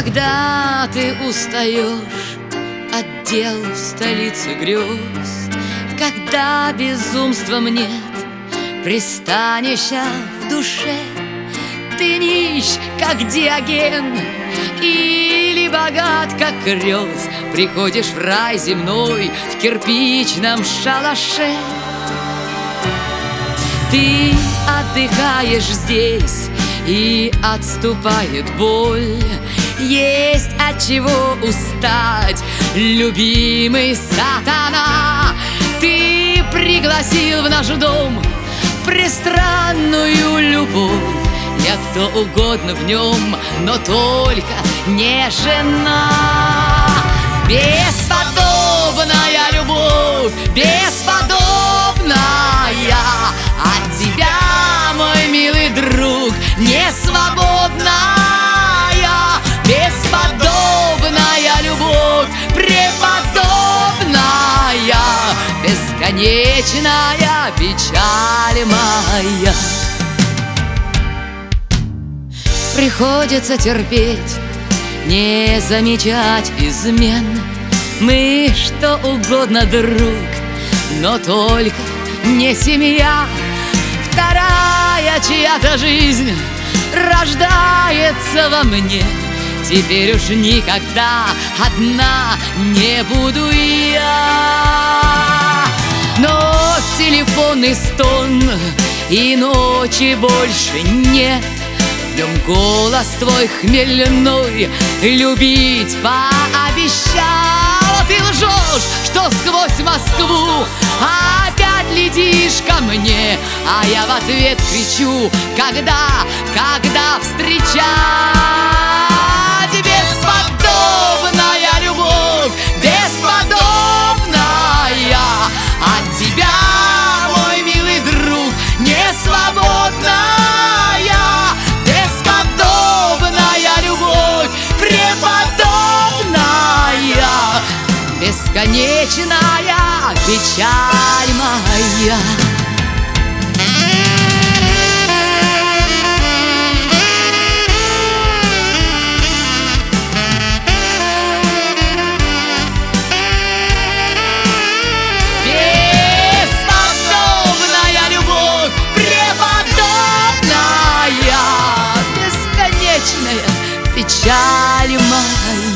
Когда ты устаешь от дел в столице грез, когда безумством нет пристанища в душе, ты нищ, как Диоген, или богат, как Крёс, приходишь в рай земной в кирпичном шалаше. Ты отдыхаешь здесь, и отступает боль. Есть от чего устать, любимый сатана. Ты пригласил в наш дом пристранную любовь. Я кто угодно в нем, но только не жена. Бесподобная любовь, бесподобная. От тебя, мой милый друг, не свободная. Бесподобная любовь, преподобная, бесконечная печаль моя. Приходится терпеть, не замечать измен. Мы что угодно, друг, но только не семья. Вторая чья-то жизнь рождается во мне. Теперь уж никогда одна не буду я. Но в телефонный стон и ночи больше нет. В нем голос твой хмельной любить пообещал. Ты лжешь, что сквозь Москву опять летишь ко мне, а я в ответ кричу: когда встречать? Бесподобная любовь, бесподобная. От тебя, мой милый друг, не свободная. Бесподобная любовь, преподобная, бесконечная печаль моя. Бесподобная любовь, преподобная, бесконечная печаль моя.